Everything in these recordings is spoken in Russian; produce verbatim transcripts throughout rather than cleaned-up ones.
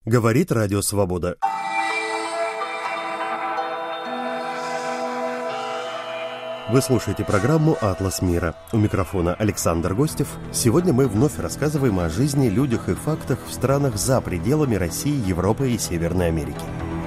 Говорит Радио Свобода. Вы слушаете программу «Атлас мира». У микрофона Александр Гостев. Сегодня мы вновь рассказываем о жизни, людях и фактах в странах за пределами России, Европы и Северной Америки.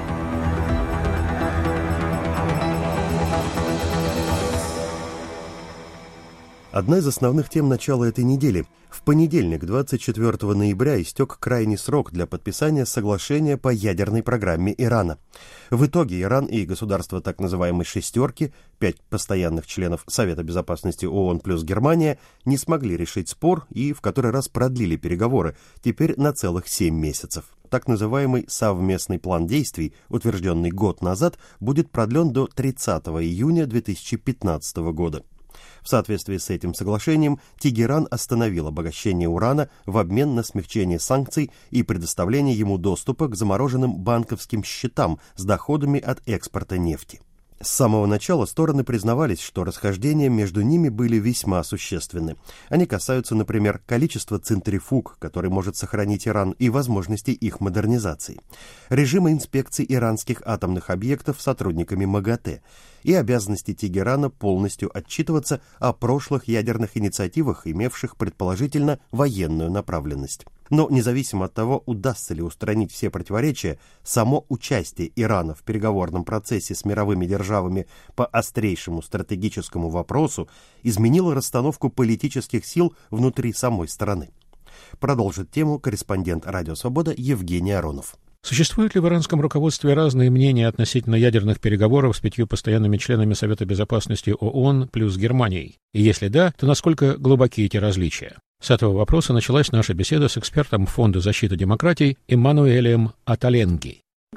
Одна из основных тем начала этой недели. В понедельник, двадцать четвёртого ноября, истек крайний срок для подписания соглашения по ядерной программе Ирана. В итоге Иран и государства так называемой «шестерки», пять постоянных членов Совета Безопасности ООН плюс Германия, не смогли решить спор и в который раз продлили переговоры, теперь на целых семь месяцев. Так называемый совместный план действий, утвержденный год назад, будет продлен до тридцатого июня две тысячи пятнадцатого года. В соответствии с этим соглашением Тегеран остановил обогащение урана в обмен на смягчение санкций и предоставление ему доступа к замороженным банковским счетам с доходами от экспорта нефти. С самого начала стороны признавались, что расхождения между ними были весьма существенны. Они касаются, например, количества центрифуг, который может сохранить Иран, и возможности их модернизации, режима инспекции иранских атомных объектов сотрудниками МАГАТЭ и обязанности Тегерана полностью отчитываться о прошлых ядерных инициативах, имевших предположительно военную направленность. Но независимо от того, удастся ли устранить все противоречия, само участие Ирана в переговорном процессе с мировыми державами по острейшему стратегическому вопросу изменило расстановку политических сил внутри самой страны. Продолжит тему корреспондент Радио Свобода Евгений Аронов. Существуют ли в иранском руководстве разные мнения относительно ядерных переговоров с пятью постоянными членами Совета Безопасности ООН плюс Германией? И если да, то насколько глубоки эти различия? С этого вопроса началась наша беседа с экспертом Фонда защиты демократий Эммануэлем Аталенги.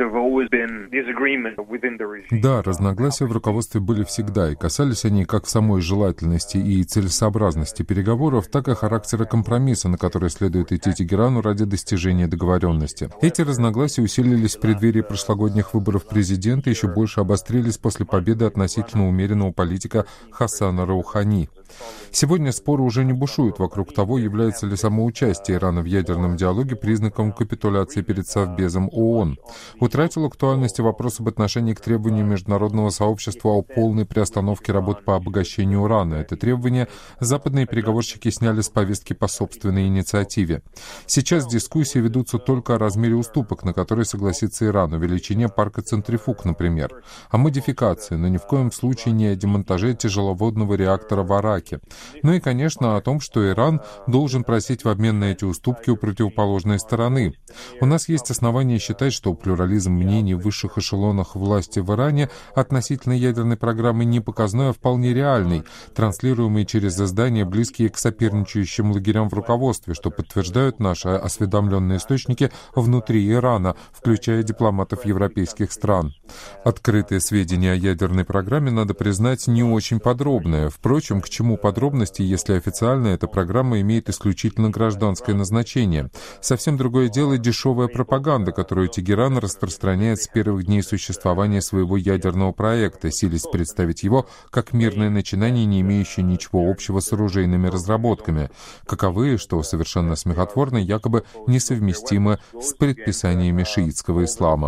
Да, разногласия в руководстве были всегда, и касались они как в самой желательности и целесообразности переговоров, так и характера компромисса, на который следует идти Тегерану ради достижения договоренности. Эти разногласия усилились в преддверии прошлогодних выборов президента и еще больше обострились после победы относительно умеренного политика Хасана Роухани. Сегодня споры уже не бушуют вокруг того, является ли само участие Ирана в ядерном диалоге признаком капитуляции перед Совбезом ООН. Утратил актуальность вопрос об отношении к требованию международного сообщества о полной приостановке работ по обогащению урана. Это требование западные переговорщики сняли с повестки по собственной инициативе. Сейчас дискуссии ведутся только о размере уступок, на которые согласится Иран, о величине парка центрифуг, например, о модификации, но ни в коем случае не о демонтаже тяжеловодного реактора в Араке. Ну и, конечно, о том, что Иран должен просить в обмен на эти уступки у противоположной стороны. У нас есть основания считать, что плюрализм мнений в высших эшелонах власти в Иране относительно ядерной программы не показной, а вполне реальный, транслируемый через издания, близкие к соперничающим лагерям в руководстве, что подтверждают наши осведомленные источники внутри Ирана, включая дипломатов европейских стран. Открытые сведения о ядерной программе, надо признать, не очень подробные. Впрочем, к чему подробности, если официально эта программа имеет исключительно гражданское назначение? Совсем другое дело дешевая пропаганда, которую Тегеран распространяет с первых дней существования своего ядерного проекта, силясь представить его как мирное начинание, не имеющее ничего общего с оружейными разработками, каковые, что совершенно смехотворно, якобы несовместимы с предписаниями шиитского ислама.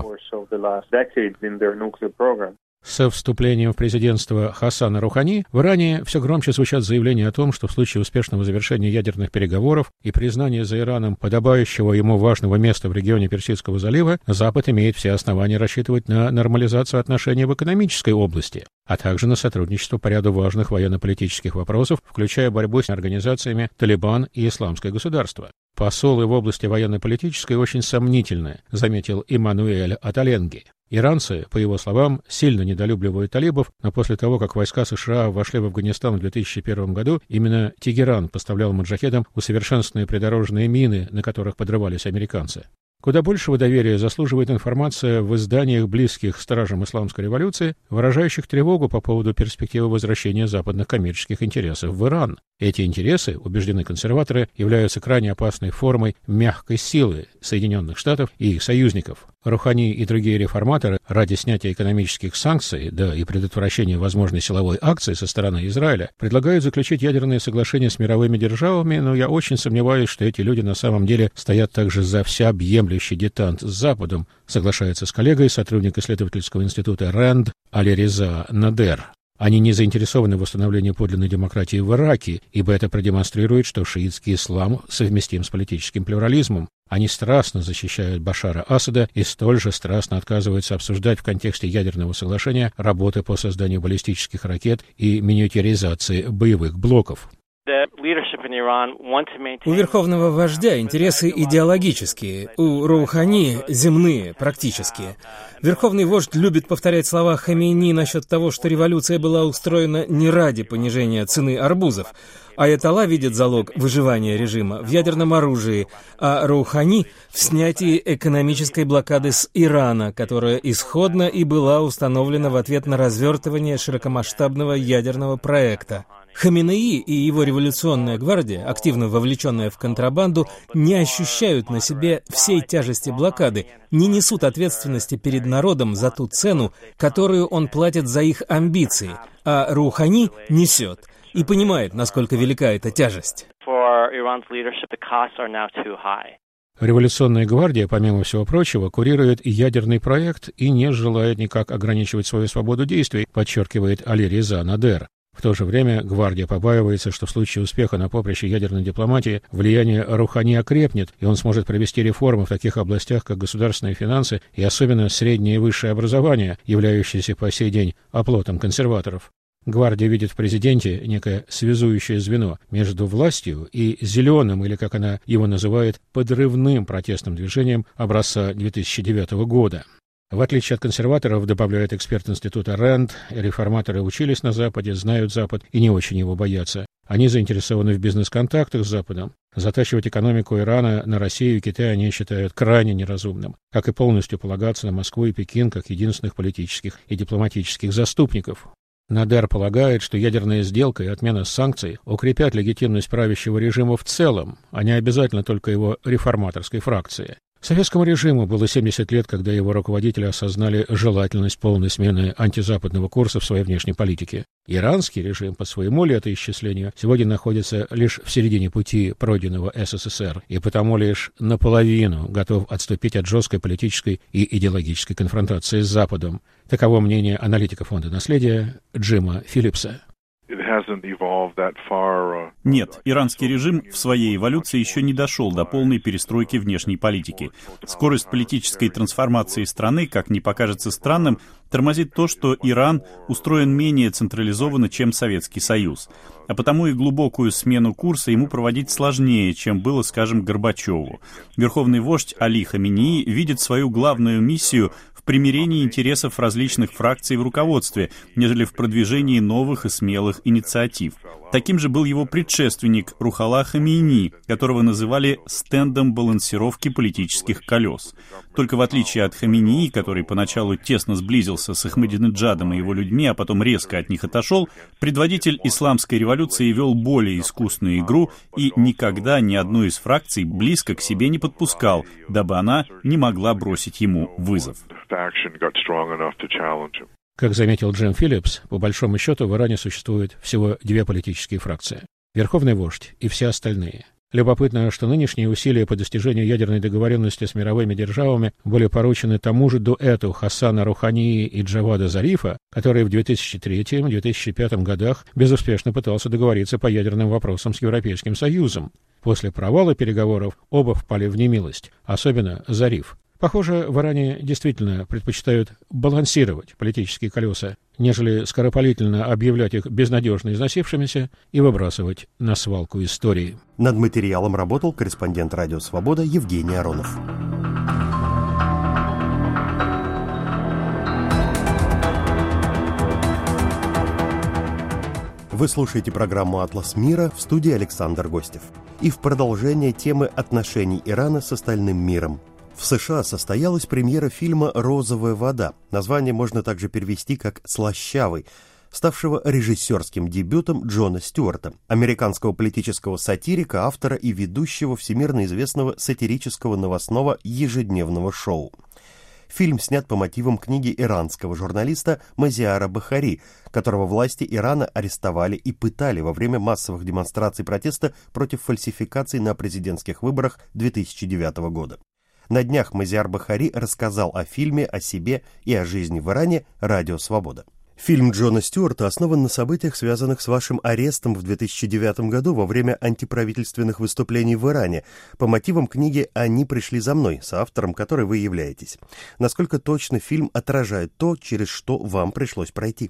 Со вступлением в президентство Хасана Роухани в Иране все громче звучат заявления о том, что в случае успешного завершения ядерных переговоров и признания за Ираном подобающего ему важного места в регионе Персидского залива, Запад имеет все основания рассчитывать на нормализацию отношений в экономической области, а также на сотрудничество по ряду важных военно-политических вопросов, включая борьбу с организациями «Талибан» и «Исламское государство». Посолы в области военно-политической очень сомнительны, заметил Эммануэль Аталенги. Иранцы, по его словам, сильно недолюбливают талибов, но после того, как войска США вошли в Афганистан в две тысячи первом году, именно Тегеран поставлял маджахедам усовершенствованные придорожные мины, на которых подрывались американцы. Куда большего доверия заслуживает информация в изданиях, близких стражам исламской революции, выражающих тревогу по поводу перспективы возвращения западных коммерческих интересов в Иран. Эти интересы, убеждены консерваторы, являются крайне опасной формой мягкой силы Соединенных Штатов и их союзников. Рухани и другие реформаторы ради снятия экономических санкций, да и предотвращения возможной силовой акции со стороны Израиля, предлагают заключить ядерные соглашения с мировыми державами, но я очень сомневаюсь, что эти люди на самом деле стоят также за всеобъемлющий детант с Западом, соглашается с коллегой, сотрудник исследовательского института РАНД Алиреза Надер. Они не заинтересованы в восстановлении подлинной демократии в Ираке, ибо это продемонстрирует, что шиитский ислам совместим с политическим плюрализмом. Они страстно защищают Башара Асада и столь же страстно отказываются обсуждать в контексте ядерного соглашения работы по созданию баллистических ракет и миниатюризации боевых блоков. У верховного вождя интересы идеологические, у Роухани земные, практические. Верховный вождь любит повторять слова Хамейни насчет того, что революция была устроена не ради понижения цены арбузов. Аятолла видит залог выживания режима в ядерном оружии, а Роухани — в снятии экономической блокады с Ирана, которая исходно и была установлена в ответ на развертывание широкомасштабного ядерного проекта. Хаминеи и его революционная гвардия, активно вовлеченная в контрабанду, не ощущают на себе всей тяжести блокады, не несут ответственности перед народом за ту цену, которую он платит за их амбиции, а Роухани несет и понимает, насколько велика эта тяжесть. Революционная гвардия, помимо всего прочего, курирует и ядерный проект и не желает никак ограничивать свою свободу действий, подчеркивает Алиреза Надер. В то же время гвардия побаивается, что в случае успеха на поприще ядерной дипломатии влияние Роухани окрепнет, и он сможет провести реформы в таких областях, как государственные финансы и особенно среднее и высшее образование, являющееся по сей день оплотом консерваторов. Гвардия видит в президенте некое связующее звено между властью и зеленым, или, как она его называет, подрывным протестным движением образца две тысячи девятого года. В отличие от консерваторов, добавляет эксперт института РАНД, реформаторы учились на Западе, знают Запад и не очень его боятся. Они заинтересованы в бизнес-контактах с Западом. Затачивать экономику Ирана на Россию и Китай они считают крайне неразумным, как и полностью полагаться на Москву и Пекин как единственных политических и дипломатических заступников. Надер полагает, что ядерная сделка и отмена санкций укрепят легитимность правящего режима в целом, а не обязательно только его реформаторской фракции. Советскому режиму было семьдесят лет, когда его руководители осознали желательность полной смены антизападного курса в своей внешней политике. Иранский режим по своему летоисчислению сегодня находится лишь в середине пути пройденного СССР и потому лишь наполовину готов отступить от жесткой политической и идеологической конфронтации с Западом. Таково мнение аналитика фонда наследия Джима Филлипса. Нет, иранский режим в своей эволюции еще не дошел до полной перестройки внешней политики. Скорость политической трансформации страны, как ни покажется странным, тормозит то, что Иран устроен менее централизованно, чем Советский Союз. А потому и глубокую смену курса ему проводить сложнее, чем было, скажем, Горбачеву. Верховный вождь Али Хаминеи видит свою главную миссию в примирении интересов различных фракций в руководстве, нежели в продвижении новых и смелых инициатив. Таким же был его предшественник Рухалла Хамейни, которого называли стендом балансировки политических колес. Только в отличие от Хамейни, который поначалу тесно сблизился с Ахмадинеджадом и его людьми, а потом резко от них отошел, предводитель исламской революции вел более искусную игру и никогда ни одну из фракций близко к себе не подпускал, дабы она не могла бросить ему вызов. Как заметил Джим Филлипс, по большому счету в Иране существует всего две политические фракции – Верховный вождь и все остальные. Любопытно, что нынешние усилия по достижению ядерной договоренности с мировыми державами были поручены тому же дуэту Хасана Рухани и Джавада Зарифа, который в две тысячи третьем — две тысячи пятом годах безуспешно пытался договориться по ядерным вопросам с Европейским Союзом. После провала переговоров оба впали в немилость, особенно Зариф. Похоже, в Иране действительно предпочитают балансировать политические колеса, нежели скоропалительно объявлять их безнадежно износившимися и выбрасывать на свалку истории. Над материалом работал корреспондент «Радио Свобода» Евгений Аронов. Вы слушаете программу «Атлас мира», в студии Александр Гостев. И в продолжение темы отношений Ирана с остальным миром. В США состоялась премьера фильма «Розовая вода». Название можно также перевести как «Слащавый», ставшего режиссерским дебютом Джона Стюарта, американского политического сатирика, автора и ведущего всемирно известного сатирического новостного ежедневного шоу. Фильм снят по мотивам книги иранского журналиста Мазиара Бахари, которого власти Ирана арестовали и пытали во время массовых демонстраций протеста против фальсификаций на президентских выборах две тысячи девятого года. На днях Мазиар Бахари рассказал о фильме, о себе и о жизни в Иране «Радио Свобода». Фильм Джона Стюарта основан на событиях, связанных с вашим арестом в две тысячи девятом году во время антиправительственных выступлений в Иране, по мотивам книги «Они пришли за мной», соавтором которой вы являетесь. Насколько точно фильм отражает то, через что вам пришлось пройти?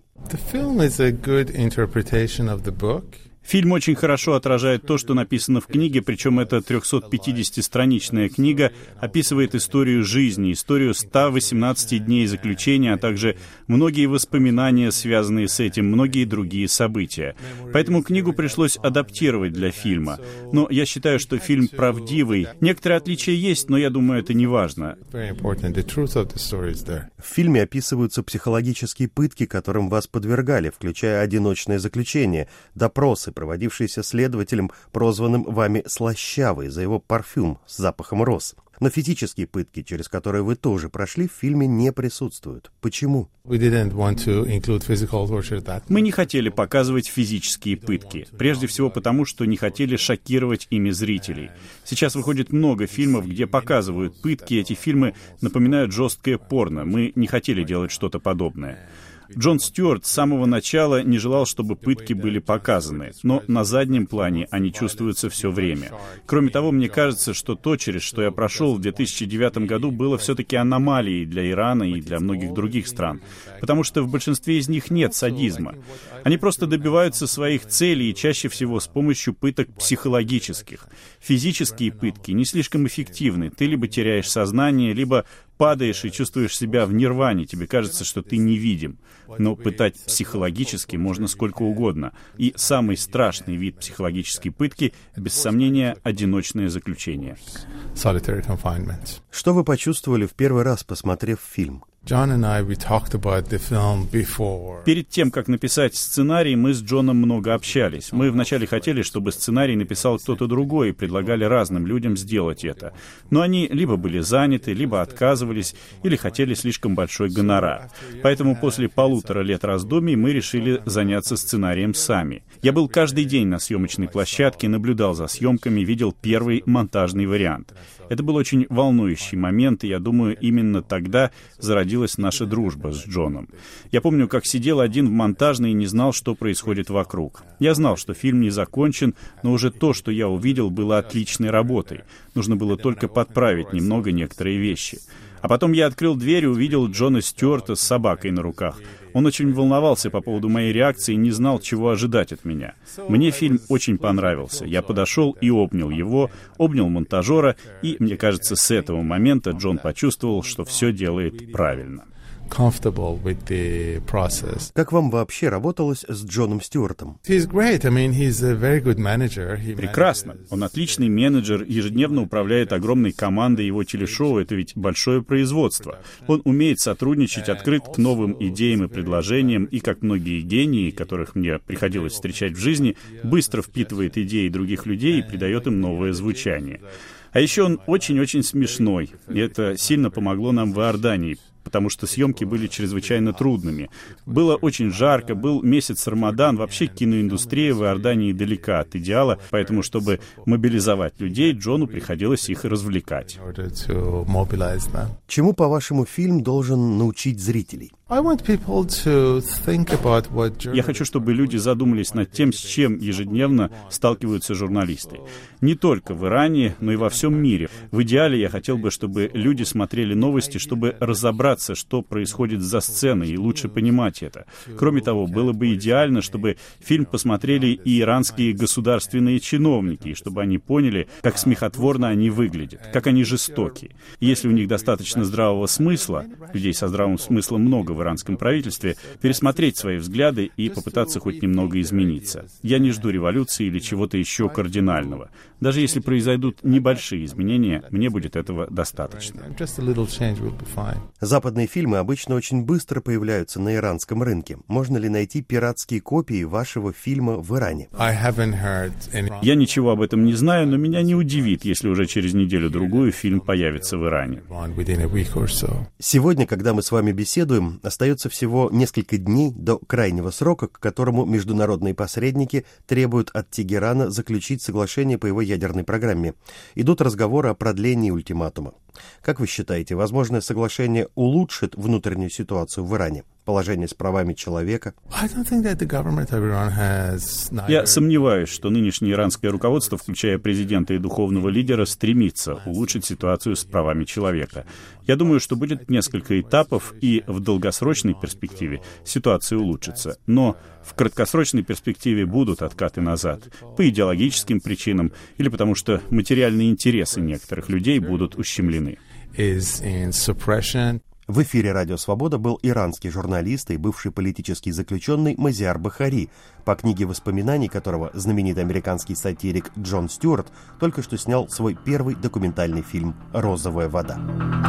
Фильм очень хорошо отражает то, что написано в книге, причем эта трехсотпятидесятистраничная книга описывает историю жизни, историю ста восемнадцати дней заключения, а также многие воспоминания, связанные с этим, многие другие события. Поэтому книгу пришлось адаптировать для фильма. Но я считаю, что фильм правдивый. Некоторые отличия есть, но я думаю, это не важно. В фильме описываются психологические пытки, которым вас подвергали, включая одиночное заключение, допросы, проводившийся следователем, прозванным вами «Слащавый» за его парфюм с запахом роз. Но физические пытки, через которые вы тоже прошли, в фильме не присутствуют. Почему? Мы не хотели показывать физические пытки. Прежде всего потому, что не хотели шокировать ими зрителей. Сейчас выходит много фильмов, где показывают пытки. Эти фильмы напоминают жесткое порно. Мы не хотели делать что-то подобное. Джон Стюарт с самого начала не желал, чтобы пытки были показаны, но на заднем плане они чувствуются все время. Кроме того, мне кажется, что то, через что я прошел в две тысячи девятом году, было все-таки аномалией для Ирана и для многих других стран, потому что в большинстве из них нет садизма. Они просто добиваются своих целей и чаще всего с помощью пыток психологических. Физические пытки не слишком эффективны. Ты либо теряешь сознание, либо падаешь и чувствуешь себя в нирване, тебе кажется, что ты невидим. Но пытать психологически можно сколько угодно. И самый страшный вид психологической пытки, без сомнения, одиночное заключение. Что вы почувствовали в первый раз, посмотрев фильм? Перед тем, как написать сценарий, мы с Джоном много общались. Мы вначале хотели, чтобы сценарий написал кто-то другой, и предлагали разным людям сделать это. Но они либо были заняты, либо отказывались, или хотели слишком большой гонорар. Поэтому после полутора лет раздумий мы решили заняться сценарием сами. Я был каждый день на съемочной площадке, наблюдал за съемками, видел первый монтажный вариант. Это был очень волнующий момент, и я думаю, именно тогда зародилась наша дружба с Джоном. Я помню, как сидел один в монтажной и не знал, что происходит вокруг. Я знал, что фильм не закончен, но уже то, что я увидел, было отличной работой. Нужно было только подправить немного некоторые вещи. А потом я открыл дверь и увидел Джона Стюарта с собакой на руках. Он очень волновался по поводу моей реакции и не знал, чего ожидать от меня. Мне фильм очень понравился. Я подошел и обнял его, обнял монтажера, и, мне кажется, с этого момента Джон почувствовал, что все делает правильно. Как вам вообще работалось с Джоном Стюартом? Прекрасно. Он отличный менеджер, ежедневно управляет огромной командой его телешоу. Это ведь большое производство. Он умеет сотрудничать, открыт к новым идеям и предложениям, и, как многие гении, которых мне приходилось встречать в жизни, быстро впитывает идеи других людей и придает им новое звучание. А еще он очень-очень смешной, и это сильно помогло нам в Иордании, потому что съемки были чрезвычайно трудными. Было очень жарко, был месяц Рамадан, вообще киноиндустрия в Иордании далека от идеала, поэтому, чтобы мобилизовать людей, Джону приходилось их развлекать. Чему, по-вашему, фильм должен научить зрителей? Я хочу, чтобы люди задумались над тем, с чем ежедневно сталкиваются журналисты. Не только в Иране, но и во всем мире. В идеале я хотел бы, чтобы люди смотрели новости, чтобы разобраться, что происходит за сценой, и лучше понимать это. Кроме того, было бы идеально, чтобы фильм посмотрели и иранские государственные чиновники, и чтобы они поняли, как смехотворно они выглядят, как они жестоки. И если у них достаточно здравого смысла, людей со здравым смыслом много в иранском правительстве, пересмотреть свои взгляды и попытаться хоть немного измениться. Я не жду революции или чего-то еще кардинального. Даже если произойдут небольшие изменения, мне будет этого достаточно. Западные фильмы обычно очень быстро появляются на иранском рынке. Можно ли найти пиратские копии вашего фильма в Иране? Я ничего об этом не знаю, но меня не удивит, если уже через неделю-другую фильм появится в Иране. Сегодня, когда мы с вами беседуем, остается всего несколько дней до крайнего срока, к которому международные посредники требуют от Тегерана заключить соглашение по его ядерной программе. Идут разговоры о продлении ультиматума. Как вы считаете, возможное соглашение улучшит внутреннюю ситуацию в Иране? Положение с правами человека? Я сомневаюсь, что нынешнее иранское руководство, включая президента и духовного лидера, стремится улучшить ситуацию с правами человека. Я думаю, что будет несколько этапов, и в долгосрочной перспективе ситуация улучшится. Но в краткосрочной перспективе будут откаты назад. По идеологическим причинам или потому что материальные интересы некоторых людей будут ущемлены. В эфире «Радио Свобода» был иранский журналист и бывший политический заключенный Мазиар Бахари, по книге воспоминаний которого знаменитый американский сатирик Джон Стюарт только что снял свой первый документальный фильм «Розовая вода».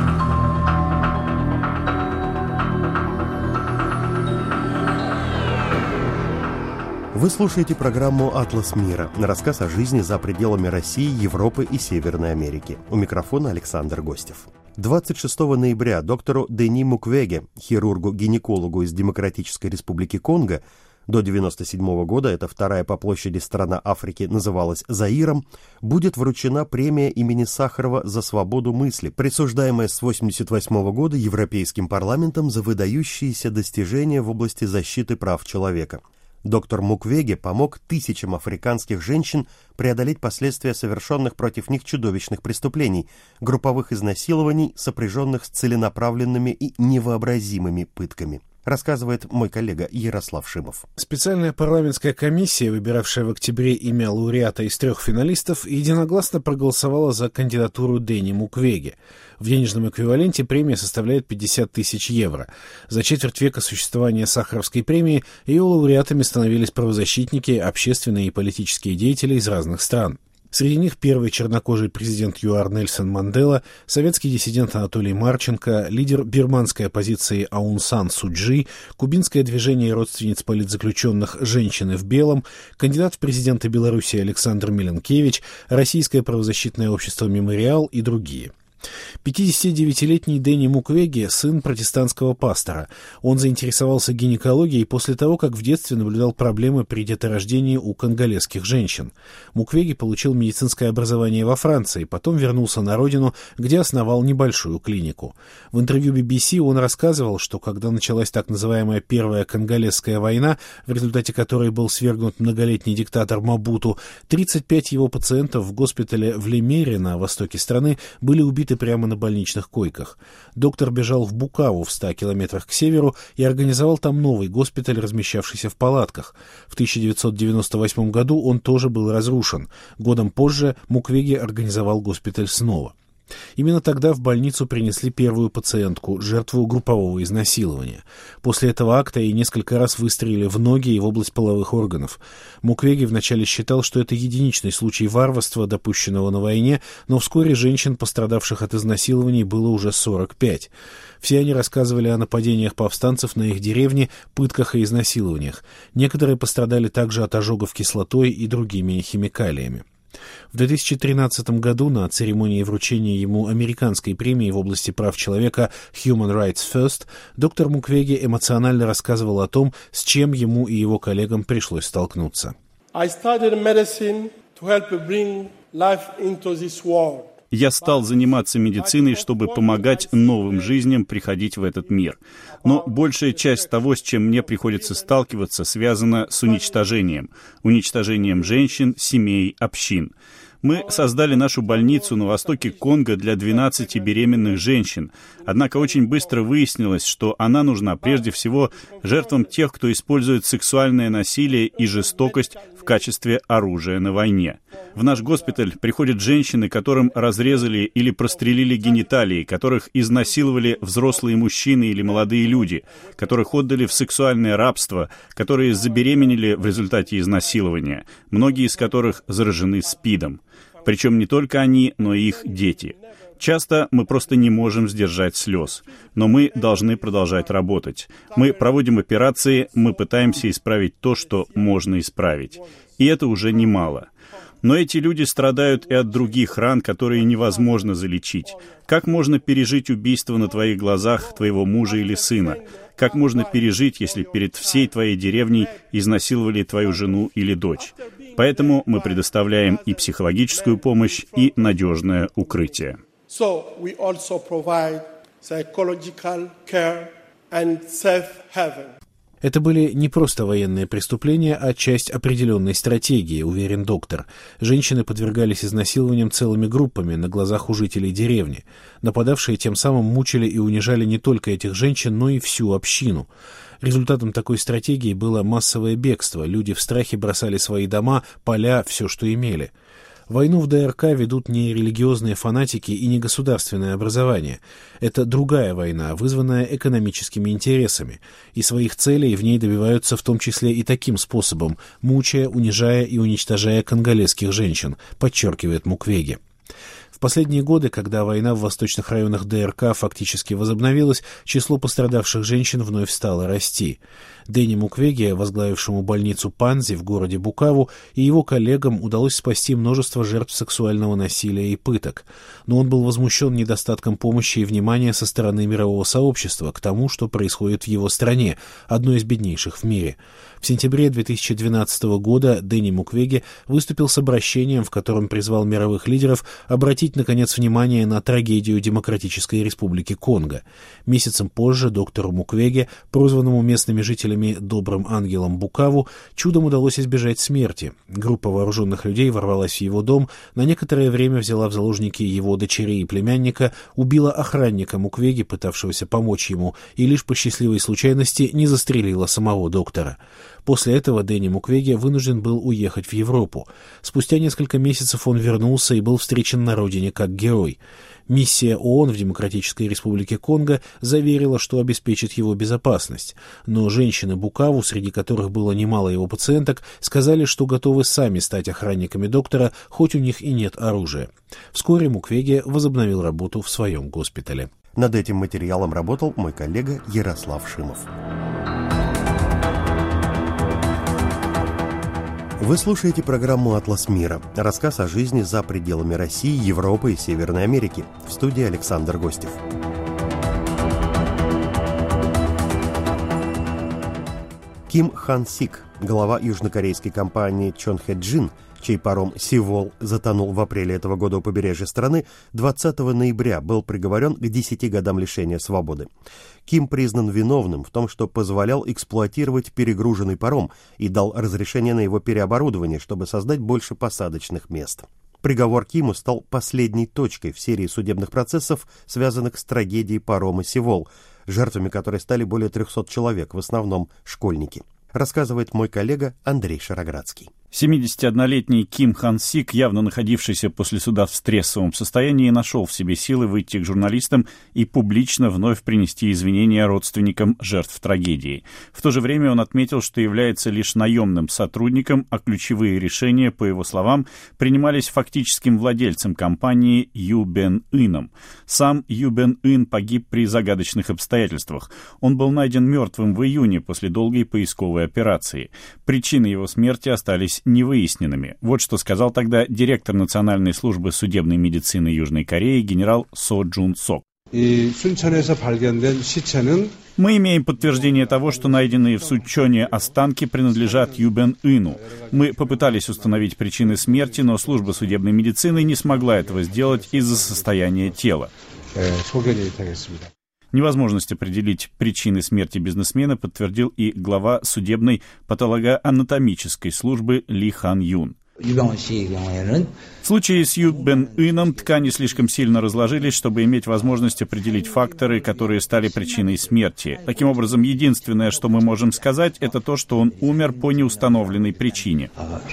Вы слушаете программу «Атлас мира», рассказ о жизни за пределами России, Европы и Северной Америки. У микрофона Александр Гостев. двадцать шестого ноября доктору Дени Муквеге, хирургу-гинекологу из Демократической Республики Конго, до девяносто седьмого года, это вторая по площади страна Африки, называлась Заиром, будет вручена премия имени Сахарова за свободу мысли, присуждаемая с восемьдесят восьмого года Европейским парламентом за выдающиеся достижения в области защиты прав человека. Доктор Муквеге помог тысячам африканских женщин преодолеть последствия совершенных против них чудовищных преступлений, групповых изнасилований, сопряженных с целенаправленными и невообразимыми пытками. Рассказывает мой коллега Ярослав Шимов. Специальная парламентская комиссия, выбиравшая в октябре имя лауреата из трех финалистов, единогласно проголосовала за кандидатуру Дени Муквеге. В денежном эквиваленте премия составляет пятьдесят тысяч евро. За четверть века существования Сахаровской премии ее лауреатами становились правозащитники, общественные и политические деятели из разных стран. Среди них первый чернокожий президент ЮАР Нельсон Мандела, советский диссидент Анатолий Марченко, лидер бирманской оппозиции Аун Сан Су Чжи, кубинское движение родственниц политзаключенных «Женщины в белом», кандидат в президенты Беларуси Александр Миленкевич, российское правозащитное общество «Мемориал» и другие. пятидесятидевятилетний Дени Муквеге – сын протестантского пастора. Он заинтересовался гинекологией после того, как в детстве наблюдал проблемы при деторождении у конголезских женщин. Муквеге получил медицинское образование во Франции, потом вернулся на родину, где основал небольшую клинику. В интервью би би си он рассказывал, что когда началась так называемая Первая конголезская война, в результате которой был свергнут многолетний диктатор Мабуту, тридцать пять его пациентов в госпитале в Лемере на востоке страны были убиты прямо на больничных койках. Доктор бежал в Букаву в ста километрах к северу и организовал там новый госпиталь, размещавшийся в палатках. В тысяча девятьсот девяносто восьмом году он тоже был разрушен. Годом позже Муквеге организовал госпиталь снова. Именно тогда в больницу принесли первую пациентку, жертву группового изнасилования. После этого акта ей несколько раз выстрелили в ноги и в область половых органов. Муквеге вначале считал, что это единичный случай варварства, допущенного на войне, но вскоре женщин, пострадавших от изнасилований, было уже сорок пять. Все они рассказывали о нападениях повстанцев на их деревни, пытках и изнасилованиях. Некоторые пострадали также от ожогов кислотой и другими химикалиями. В две тысячи тринадцатом году на церемонии вручения ему американской премии в области прав человека Human Rights First доктор Муквеге эмоционально рассказывал о том, с чем ему и его коллегам пришлось столкнуться. Я стал заниматься медициной, чтобы помогать новым жизням приходить в этот мир. Но большая часть того, с чем мне приходится сталкиваться, связана с уничтожением. Уничтожением женщин, семей, общин. Мы создали нашу больницу на востоке Конго для двенадцати беременных женщин. Однако очень быстро выяснилось, что она нужна прежде всего жертвам тех, кто использует сексуальное насилие и жестокость в качестве оружия на войне. В наш госпиталь приходят женщины, которым разрезали или прострелили гениталии, которых изнасиловали взрослые мужчины или молодые люди, которых отдали в сексуальное рабство, которые забеременели в результате изнасилования, многие из которых заражены СПИДом. Причем не только они, но и их дети. Часто мы просто не можем сдержать слез, но мы должны продолжать работать. Мы проводим операции, мы пытаемся исправить то, что можно исправить. И это уже немало. Но эти люди страдают и от других ран, которые невозможно залечить. Как можно пережить убийство на твоих глазах твоего мужа или сына? Как можно пережить, если перед всей твоей деревней изнасиловали твою жену или дочь? Поэтому мы предоставляем и психологическую помощь, и надежное укрытие. So we also provide psychological care and safe haven. Это были не просто военные преступления, а часть определенной стратегии, уверен доктор. Женщины подвергались изнасилованиям целыми группами на глазах у жителей деревни. Нападавшие тем самым мучили и унижали не только этих женщин, но и всю общину. Результатом такой стратегии было массовое бегство. Люди в страхе бросали свои дома, поля, все, что имели. Войну в ДРК ведут не религиозные фанатики и не государственное образование. Это другая война, вызванная экономическими интересами, и своих целей в ней добиваются в том числе и таким способом, мучая, унижая и уничтожая конголезских женщин, подчеркивает Муквеге. В последние годы, когда война в восточных районах ДРК фактически возобновилась, число пострадавших женщин вновь стало расти. Дэни Муквеге, возглавившему больницу Панзи в городе Букаву, и его коллегам удалось спасти множество жертв сексуального насилия и пыток. Но он был возмущен недостатком помощи и внимания со стороны мирового сообщества к тому, что происходит в его стране, одной из беднейших в мире. В сентябре две тысячи двенадцатого года Дэни Муквеге выступил с обращением, в котором призвал мировых лидеров обратить, наконец, внимание на трагедию Демократической Республики Конго. Месяцем позже доктору Муквеге, прозванному местными жителями «добрым ангелом Букаву», чудом удалось избежать смерти. Группа вооруженных людей ворвалась в его дом, на некоторое время взяла в заложники его дочерей и племянника, убила охранника Муквеге, пытавшегося помочь ему, и лишь по счастливой случайности не застрелила самого доктора. После этого Дэни Муквеге вынужден был уехать в Европу. Спустя несколько месяцев он вернулся и был встречен на родине как герой. Миссия ООН в Демократической Республике Конго заверила, что обеспечит его безопасность. Но женщины Букаву, среди которых было немало его пациенток, сказали, что готовы сами стать охранниками доктора, хоть у них и нет оружия. Вскоре Муквеге возобновил работу в своем госпитале. Над этим материалом работал мой коллега Ярослав Шимов. Вы слушаете программу «Атлас мира». Рассказ о жизни за пределами России, Европы и Северной Америки. В студии Александр Гостев. Ким Хан Сик, глава южнокорейской компании Чонхэ-Джин, чей паром «Сивол» затонул в апреле этого года у побережья страны, двадцатого ноября был приговорен к десяти годам лишения свободы. Ким признан виновным в том, что позволял эксплуатировать перегруженный паром и дал разрешение на его переоборудование, чтобы создать больше посадочных мест. Приговор Киму стал последней точкой в серии судебных процессов, связанных с трагедией парома «Сивол», жертвами которой стали более трехсот человек, в основном школьники. Рассказывает мой коллега Андрей Шароградский. семидесятиоднолетний Ким Хан Сик, явно находившийся после суда в стрессовом состоянии, нашел в себе силы выйти к журналистам и публично вновь принести извинения родственникам жертв трагедии. В то же время он отметил, что является лишь наемным сотрудником, а ключевые решения, по его словам, принимались фактическим владельцем компании Ю Бен Ыном. Сам Ю Бен Ын погиб при загадочных обстоятельствах. Он был найден мертвым в июне после долгой поисковой операции. Причины его смерти остались невыясненными. Вот что сказал тогда директор Национальной службы судебной медицины Южной Кореи генерал Со Джун Сок. Мы имеем подтверждение того, что найденные в Суччоне останки принадлежат Ю Бен Ыну. Мы попытались установить причины смерти, но служба судебной медицины не смогла этого сделать из-за состояния тела. Невозможность определить причины смерти бизнесмена подтвердил и глава судебной патологоанатомической службы Ли Хан Юн. В случае с Ю Бен Ыном ткани слишком сильно разложились, чтобы иметь возможность определить факторы, которые стали причиной смерти. Таким образом, единственное, что мы можем сказать, это то, что он умер по неустановленной причине.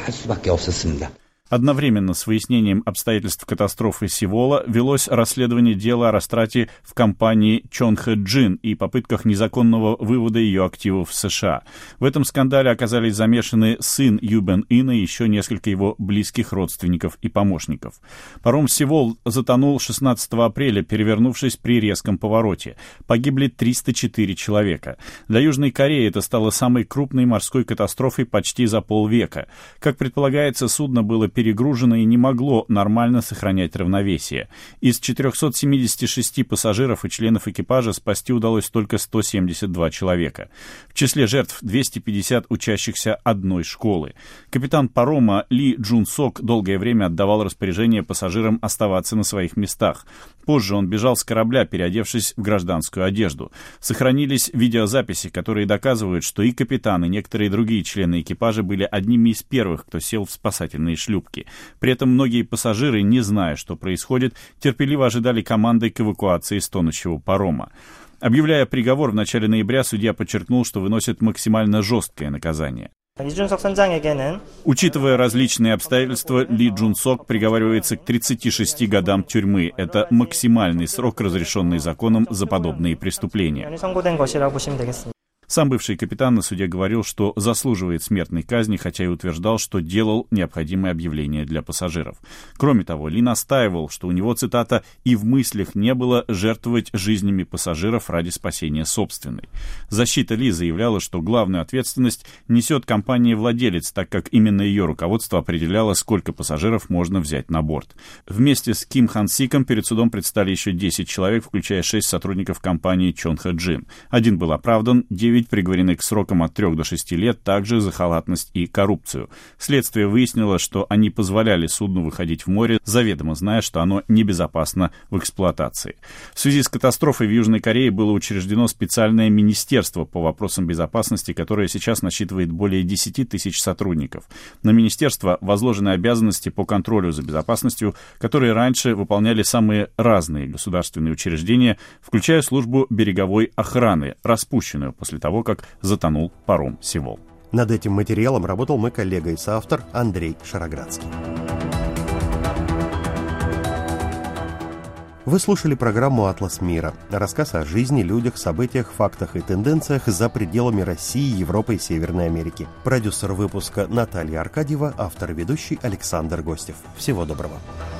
Одновременно с выяснением обстоятельств катастрофы Севола велось расследование дела о растрате в компании Чонхэ Джин и попытках незаконного вывода ее активов в США. В этом скандале оказались замешаны сын Ю Бен Ына и еще несколько его близких родственников и помощников. Паром Севол затонул шестнадцатого апреля, перевернувшись при резком повороте. Погибли триста четыре человека. Для Южной Кореи это стало самой крупной морской катастрофой почти за полвека. Как предполагается, судно было перегружено и не могло нормально сохранять равновесие. Из четырехсот семидесяти шести пассажиров и членов экипажа спасти удалось только сто семьдесят два человека. В числе жертв двести пятьдесят учащихся одной школы. Капитан парома Ли Джун Сок долгое время отдавал распоряжение пассажирам оставаться на своих местах. Позже он бежал с корабля, переодевшись в гражданскую одежду. Сохранились видеозаписи, которые доказывают, что и капитан, и некоторые другие члены экипажа были одними из первых, кто сел в спасательные шлюпки. При этом многие пассажиры, не зная, что происходит, терпеливо ожидали команды к эвакуации с тонущего парома. Объявляя приговор в начале ноября, судья подчеркнул, что выносит максимально жесткое наказание. Учитывая различные обстоятельства, Ли Джун Сок приговаривается к тридцати шести годам тюрьмы. Это максимальный срок, разрешенный законом за подобные преступления. Сам бывший капитан на суде говорил, что заслуживает смертной казни, хотя и утверждал, что делал необходимые объявления для пассажиров. Кроме того, Ли настаивал, что у него, цитата, «и в мыслях не было жертвовать жизнями пассажиров ради спасения собственной». Защита Ли заявляла, что главную ответственность несет компания-владелец, так как именно ее руководство определяло, сколько пассажиров можно взять на борт. Вместе с Ким Хан Сиком перед судом предстали еще десять человек, включая шесть сотрудников компании Чонхэ Джин. Один был оправдан, девять приговорены к срокам от трех до шести лет, также за халатность и коррупцию. Следствие выяснило, что они позволяли судну выходить в море, заведомо зная, что оно небезопасно в эксплуатации. В связи с катастрофой в Южной Корее было учреждено специальное министерство по вопросам безопасности, которое сейчас насчитывает более десяти тысяч сотрудников. На министерство возложены обязанности по контролю за безопасностью, которые раньше выполняли самые разные государственные учреждения, включая службу береговой охраны, распущенную после того, как затонул паром Севол. Над этим материалом работал мой коллега и соавтор Андрей Шароградский. Вы слушали программу «Атлас мира». Рассказ о жизни, людях, событиях, фактах и тенденциях за пределами России, Европы и Северной Америки. Продюсер выпуска Наталья Аркадьева, автор и ведущий Александр Гостев. Всего доброго.